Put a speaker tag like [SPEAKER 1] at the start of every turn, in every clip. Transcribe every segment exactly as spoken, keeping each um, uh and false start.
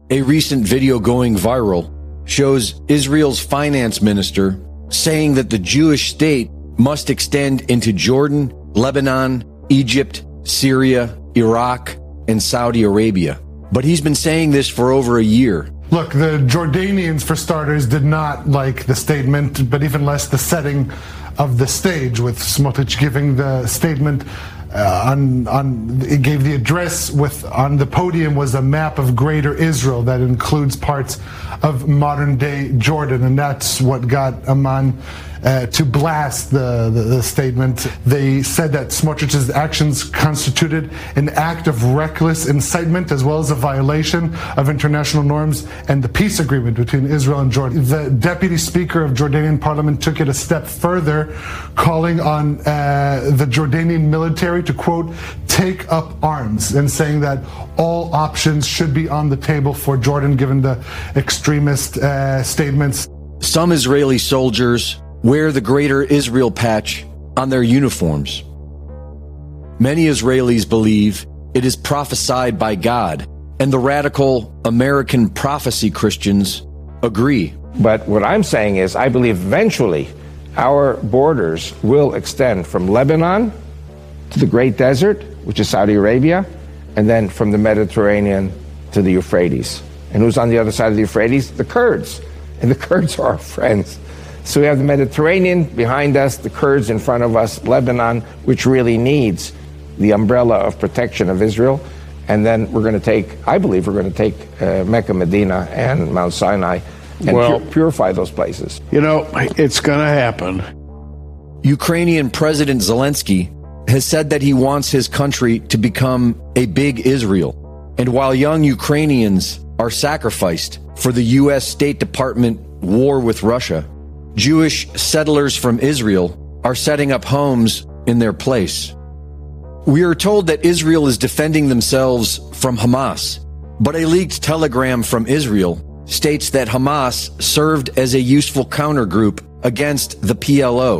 [SPEAKER 1] A recent video going viral shows Israel's finance minister saying that the Jewish state must extend into Jordan, Lebanon, Egypt, Syria, Iraq, and Saudi Arabia. But he's been saying this for over a year.
[SPEAKER 2] Look, the Jordanians, for starters, did not like the statement, but even less the setting of the stage, with Smotrich giving the statement uh, on, on, it gave the address with, on the podium was a map of Greater Israel that includes parts of modern-day Jordan, and that's what got Amman Uh, to blast the, the, the statement. They said that Smotrich's actions constituted an act of reckless incitement as well as a violation of international norms and the peace agreement between Israel and Jordan. The deputy speaker of Jordanian parliament took it a step further, calling on uh, the Jordanian military to, quote, take up arms, and saying that all options should be on the table for Jordan given the extremist uh, statements.
[SPEAKER 1] Some Israeli soldiers wear the Greater Israel patch on their uniforms. Many Israelis believe it is prophesied by God, and the radical American prophecy Christians agree.
[SPEAKER 3] But what I'm saying is I believe eventually our borders will extend from Lebanon to the Great Desert, which is Saudi Arabia, and then from the Mediterranean to the Euphrates. And who's on the other side of the Euphrates? The Kurds. And the Kurds are our friends. So we have the Mediterranean behind us, the Kurds in front of us, Lebanon, which really needs the umbrella of protection of Israel. And then we're going to take, I believe we're going to take uh, Mecca, Medina, and Mount Sinai and
[SPEAKER 4] well,
[SPEAKER 3] pu- purify those places.
[SPEAKER 4] You know, it's going to happen.
[SPEAKER 1] Ukrainian President Zelensky has said that he wants his country to become a big Israel. And while young Ukrainians are sacrificed for the U S State Department war with Russia, Jewish settlers from Israel are setting up homes in their place. We are told that Israel is defending themselves from Hamas, but a leaked telegram from Israel states that Hamas served as a useful countergroup against the P L O.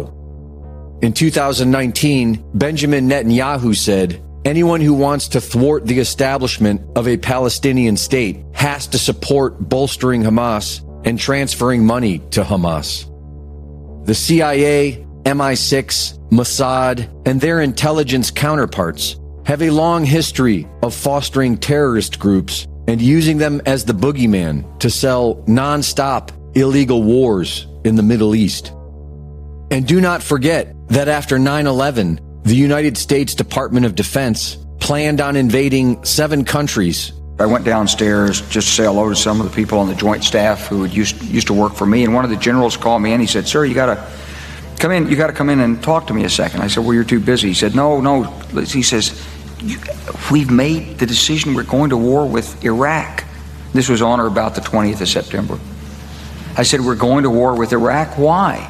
[SPEAKER 1] In two thousand nineteen, Benjamin Netanyahu said, anyone who wants to thwart the establishment of a Palestinian state has to support bolstering Hamas and transferring money to Hamas. The C I A, M I six, Mossad, and their intelligence counterparts have a long history of fostering terrorist groups and using them as the boogeyman to sell non-stop illegal wars in the Middle East. And do not forget that after nine eleven, the United States Department of Defense planned on invading seven countries.
[SPEAKER 5] I went downstairs just to say hello to some of the people on the joint staff who had used, used to work for me, and one of the generals called me in. He said, sir, you got to come in, you got to come in and talk to me a second. I said, well, you're too busy. He said, no, no. He says, we've made the decision, we're going to war with Iraq. This was on or about the twentieth of September. I said, we're going to war with Iraq. Why?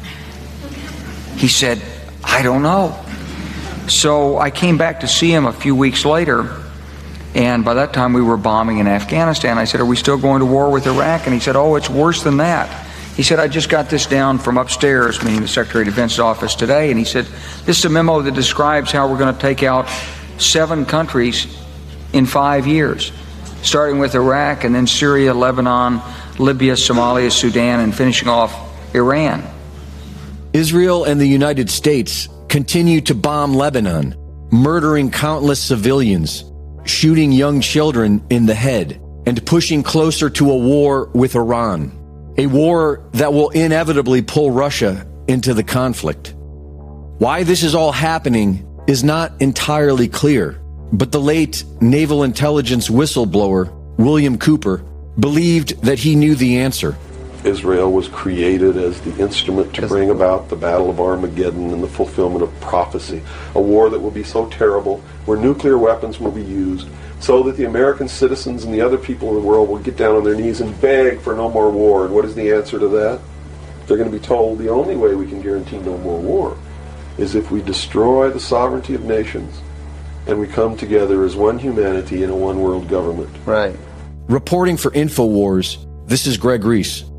[SPEAKER 5] He said, I don't know. So I came back to see him a few weeks later, and by that time we were bombing in Afghanistan. I said, are we still going to war with Iraq? And he said, oh, it's worse than that. He said, I just got this down from upstairs, meaning the Secretary of Defense's office today, and he said, this is a memo that describes how we're going to take out seven countries in five years, starting with Iraq and then Syria, Lebanon, Libya, Somalia, Sudan, and finishing off Iran.
[SPEAKER 1] Israel and the United States continue to bomb Lebanon, murdering countless civilians, shooting young children in the head, and pushing closer to a war with Iran, a war that will inevitably pull Russia into the conflict. Why this is all happening is not entirely clear, but the late naval intelligence whistleblower, William Cooper, believed that he knew the answer.
[SPEAKER 6] Israel was created as the instrument to bring about the Battle of Armageddon and the fulfillment of prophecy, a war that will be so terrible, where nuclear weapons will be used, so that the American citizens and the other people in the world will get down on their knees and beg for no more war. And what is the answer to that? They're going to be told the only way we can guarantee no more war is if we destroy the sovereignty of nations and we come together as one humanity in a one world government.
[SPEAKER 5] Right.
[SPEAKER 1] Reporting for InfoWars, this is Greg Reese.